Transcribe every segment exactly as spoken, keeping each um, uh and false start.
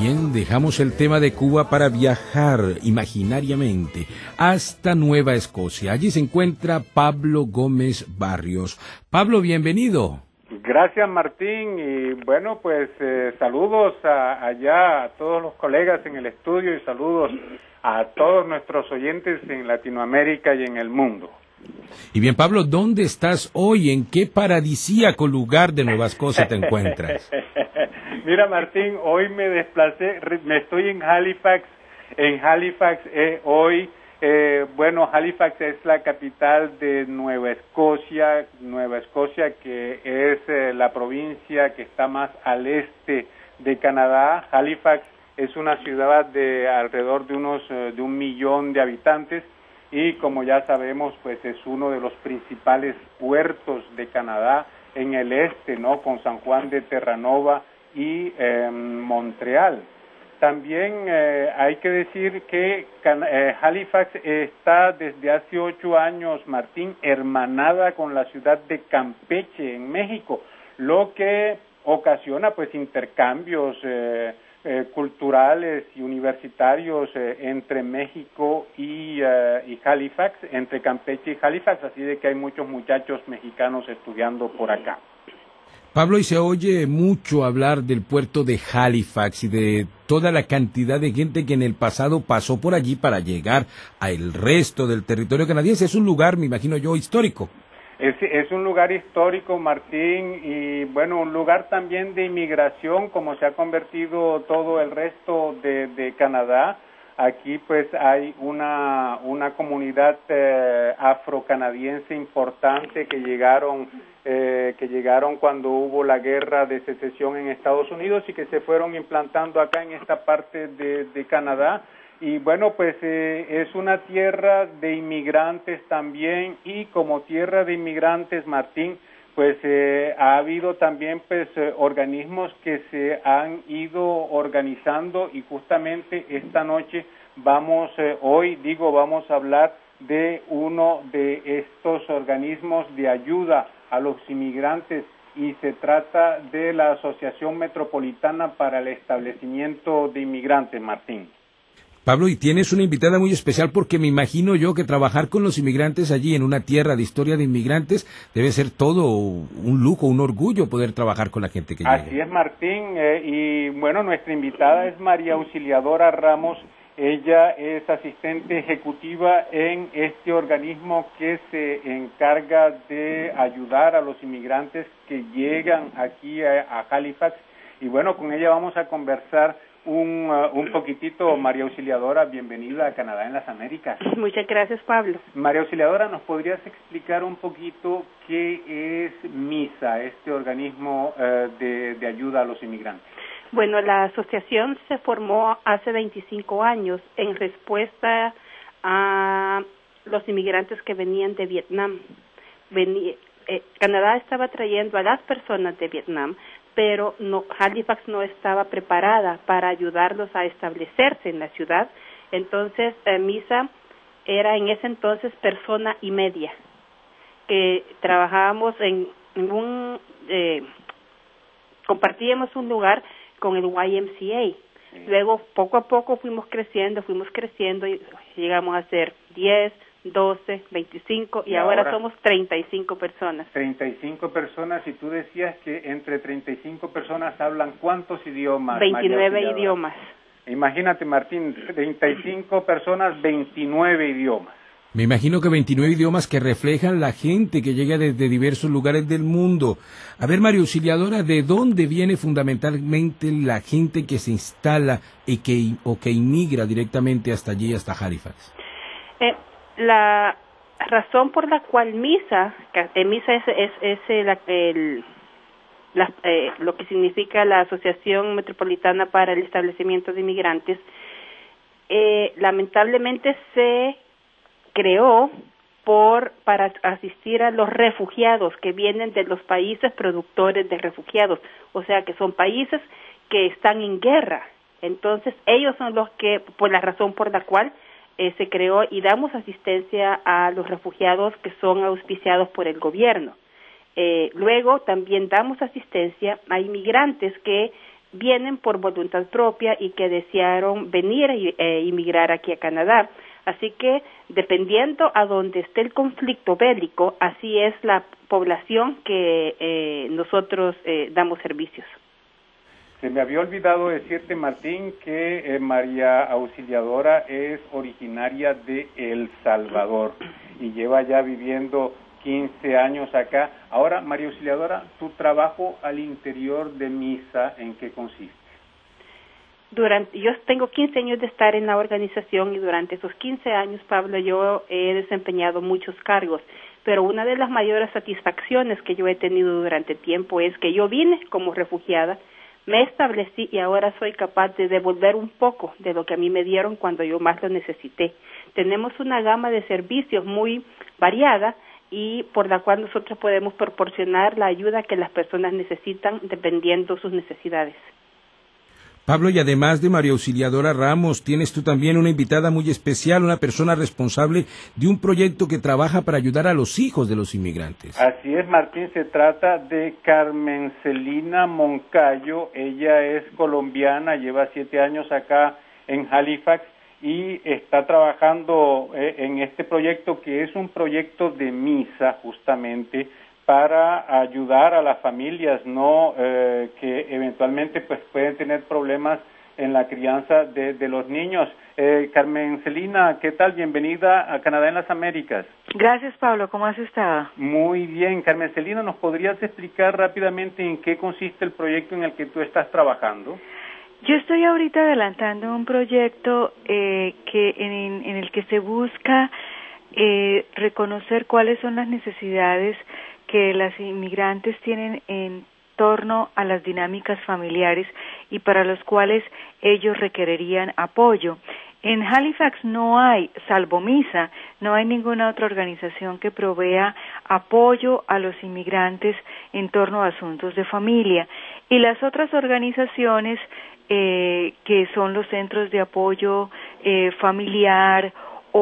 bien, dejamos el tema de Cuba para viajar imaginariamente hasta Nueva Escocia. Allí se encuentra Pablo Gómez Barrios. Pablo, bienvenido. Gracias, Martín, y bueno, pues eh, saludos a, allá a todos los colegas en el estudio y saludos a todos nuestros oyentes en Latinoamérica y en el mundo. Y bien, Pablo, ¿dónde estás hoy? ¿En qué paradisíaco lugar de Nueva Escocia te encuentras? Mira, Martín, hoy me desplacé, me estoy en Halifax, en Halifax eh, hoy, eh, bueno, Halifax es la capital de Nueva Escocia, Nueva Escocia que es eh, la provincia que está más al este de Canadá. Halifax es una ciudad de alrededor de unos, eh, de un millón de habitantes y como ya sabemos, pues es uno de los principales puertos de Canadá en el este, ¿no? Con San Juan de Terranova y eh, Montreal. También eh, hay que decir que Can eh, Halifax está desde hace ocho años, Martín, hermanada con la ciudad de Campeche en México, lo que ocasiona pues intercambios eh, eh, culturales y universitarios eh, entre México y, eh, y Halifax, entre Campeche y Halifax, así de que hay muchos muchachos mexicanos estudiando por acá. Pablo, y se oye mucho hablar del puerto de Halifax y de toda la cantidad de gente que en el pasado pasó por allí para llegar al resto del territorio canadiense. Es un lugar, me imagino yo, histórico. Es, es un lugar histórico, Martín, y bueno, un lugar también de inmigración, como se ha convertido todo el resto de, de Canadá. Aquí pues hay una, una comunidad eh, afrocanadiense importante que llegaron, eh, que llegaron cuando hubo la guerra de secesión en Estados Unidos y que se fueron implantando acá en esta parte de, de Canadá. Y bueno, pues eh, es una tierra de inmigrantes también y como tierra de inmigrantes, Martín, pues eh, ha habido también pues eh, organismos que se han ido organizando y justamente esta noche vamos, eh, hoy digo, vamos a hablar de uno de estos organismos de ayuda a los inmigrantes y se trata de la Asociación Metropolitana para el Establecimiento de Inmigrantes, Martín. Pablo, y tienes una invitada muy especial porque me imagino yo que trabajar con los inmigrantes allí en una tierra de historia de inmigrantes debe ser todo un lujo, un orgullo poder trabajar con la gente que llega. Así es, Martín, eh, y bueno, nuestra invitada es María Auxiliadora Ramos. Ella es asistente ejecutiva en este organismo que se encarga de ayudar a los inmigrantes que llegan aquí a, a Halifax y bueno, con ella vamos a conversar Un, uh, un poquitito. María Auxiliadora, bienvenida a Canadá en las Américas. Muchas gracias, Pablo. María Auxiliadora, ¿nos podrías explicar un poquito qué es MISA, este organismo uh, de, de ayuda a los inmigrantes? Bueno, la asociación se formó hace veinticinco años en respuesta a los inmigrantes que venían de Vietnam. Vení, eh, Canadá estaba trayendo a las personas de Vietnam, pero no, Halifax no estaba preparada para ayudarlos a establecerse en la ciudad. Entonces, eh, MISA era en ese entonces persona y media, que trabajábamos en, en un, eh, compartíamos un lugar con el Y M C A. Luego, poco a poco fuimos creciendo, fuimos creciendo y llegamos a ser diez, doce, veinticinco y, y ahora, ahora somos treinta y cinco personas. treinta y cinco personas y tú decías que entre treinta y cinco personas hablan ¿cuántos idiomas? veintinueve idiomas. Imagínate, Martín, treinta y cinco personas, veintinueve idiomas. Me imagino que veintinueve idiomas que reflejan la gente que llega desde diversos lugares del mundo. A ver, María Auxiliadora, ¿de dónde viene fundamentalmente la gente que se instala y que, o que inmigra directamente hasta allí, hasta Halifax? Eh, la razón por la cual MISA, eh, MISA es, es, es el, el, la, eh, lo que significa la Asociación Metropolitana para el Establecimiento de Inmigrantes, eh, lamentablemente se creó por para asistir a los refugiados que vienen de los países productores de refugiados, o sea que son países que están en guerra. Entonces ellos son los que, por la razón por la cual eh, se creó y damos asistencia a los refugiados que son auspiciados por el gobierno. Eh, luego también damos asistencia a inmigrantes que vienen por voluntad propia y que desearon venir e inmigrar aquí a Canadá. Así que, dependiendo a donde esté el conflicto bélico, así es la población que eh, nosotros eh, damos servicios. Se me había olvidado decirte, Martín, que eh, María Auxiliadora es originaria de El Salvador y lleva ya viviendo quince años acá. Ahora, María Auxiliadora, tu trabajo al interior de MISA, ¿en qué consiste? Durante, yo tengo quince años de estar en la organización y durante esos quince años, Pablo, yo he desempeñado muchos cargos, pero una de las mayores satisfacciones que yo he tenido durante tiempo es que yo vine como refugiada, me establecí y ahora soy capaz de devolver un poco de lo que a mí me dieron cuando yo más lo necesité. Tenemos una gama de servicios muy variada y por la cual nosotros podemos proporcionar la ayuda que las personas necesitan dependiendo de sus necesidades. Pablo, y además de María Auxiliadora Ramos, tienes tú también una invitada muy especial, una persona responsable de un proyecto que trabaja para ayudar a los hijos de los inmigrantes. Así es, Martín, se trata de Carmen Celina Moncayo. Ella es colombiana, lleva siete años acá en Halifax y está trabajando eh, en este proyecto que es un proyecto de MISA, justamente, para ayudar a las familias, no eh, que eventualmente pues pueden tener problemas en la crianza de, de los niños. Eh, Carmen Celina, ¿qué tal? Bienvenida a Canadá en las Américas. Gracias, Pablo. ¿Cómo has estado? Muy bien. Carmen Celina, ¿nos podrías explicar rápidamente en qué consiste el proyecto en el que tú estás trabajando? Yo estoy ahorita adelantando un proyecto eh, que en, en el que se busca eh, reconocer cuáles son las necesidades que las inmigrantes tienen en torno a las dinámicas familiares y para los cuales ellos requerirían apoyo. En Halifax no hay, salvo MISA, no hay ninguna otra organización que provea apoyo a los inmigrantes en torno a asuntos de familia. Y las otras organizaciones eh, que son los centros de apoyo eh, familiar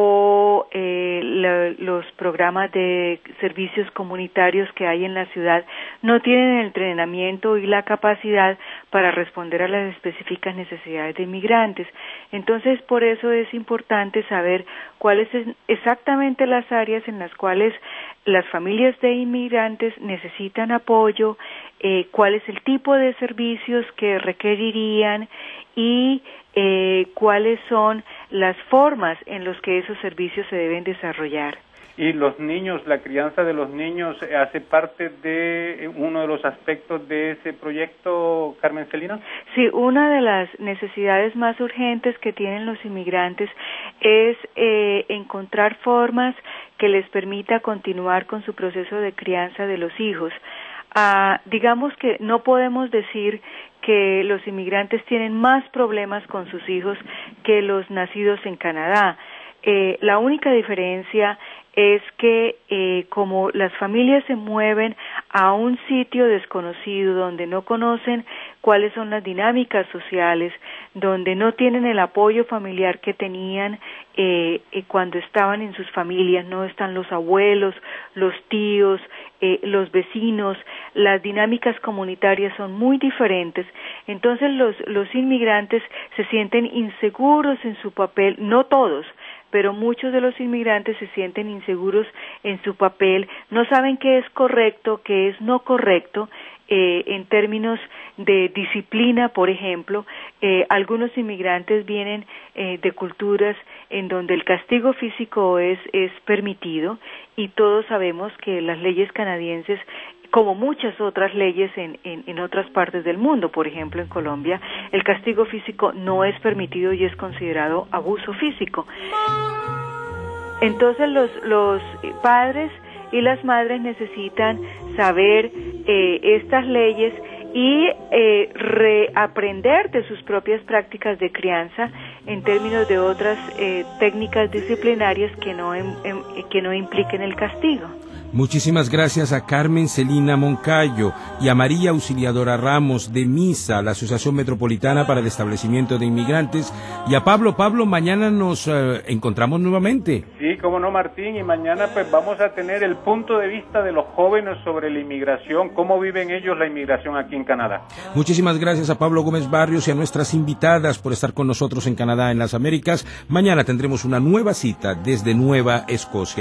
o eh, la, los programas de servicios comunitarios que hay en la ciudad no tienen el entrenamiento y la capacidad para responder a las específicas necesidades de inmigrantes. Entonces, por eso es importante saber cuáles son exactamente las áreas en las cuales las familias de inmigrantes necesitan apoyo, eh, cuál es el tipo de servicios que requerirían y eh, cuáles son las formas en las que esos servicios se deben desarrollar. Y los niños, la crianza de los niños, ¿hace parte de uno de los aspectos de ese proyecto, Carmen Celina? Sí, una de las necesidades más urgentes que tienen los inmigrantes es eh, encontrar formas que les permita continuar con su proceso de crianza de los hijos. Ah, digamos que no podemos decir que los inmigrantes tienen más problemas con sus hijos que los nacidos en Canadá. Eh, la única diferencia es que eh, como las familias se mueven a un sitio desconocido donde no conocen cuáles son las dinámicas sociales, donde no tienen el apoyo familiar que tenían eh, eh, cuando estaban en sus familias, no están los abuelos, los tíos, eh, los vecinos, las dinámicas comunitarias son muy diferentes, entonces los, los inmigrantes se sienten inseguros en su papel, no todos, pero muchos de los inmigrantes se sienten inseguros en su papel, no saben qué es correcto, qué es no correcto, eh, en términos de disciplina, por ejemplo, eh, algunos inmigrantes vienen eh, de culturas en donde el castigo físico es, es permitido y todos sabemos que las leyes canadienses, como muchas otras leyes en, en, en otras partes del mundo, por ejemplo en Colombia, el castigo físico no es permitido y es considerado abuso físico. Entonces los, los padres y las madres necesitan saber eh, estas leyes y eh, reaprender de sus propias prácticas de crianza en términos de otras eh, técnicas disciplinarias que no, em, em, que no impliquen el castigo. Muchísimas gracias a Carmen Celina Moncayo y a María Auxiliadora Ramos de MISA, la Asociación Metropolitana para el Establecimiento de Inmigrantes, y a Pablo. Pablo, mañana nos eh, encontramos nuevamente. Sí, cómo no, Martín, y mañana pues vamos a tener el punto de vista de los jóvenes sobre la inmigración, cómo viven ellos la inmigración aquí en Canadá. Muchísimas gracias a Pablo Gómez Barrios y a nuestras invitadas por estar con nosotros en Canadá en las Américas. Mañana tendremos una nueva cita desde Nueva Escocia.